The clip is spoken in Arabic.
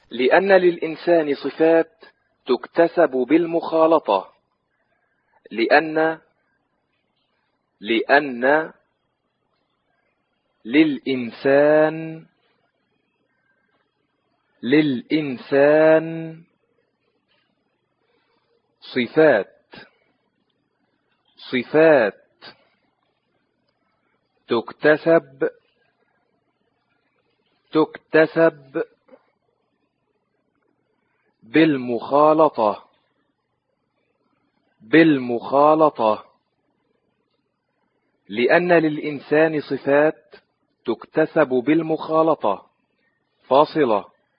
لأن للإنسان صفات تكتسب بالمخالطة. لأن للإنسان صفات تكتسب بالمخالطة. لأن للإنسان صفات تكتسب بالمخالطة. فاصلة.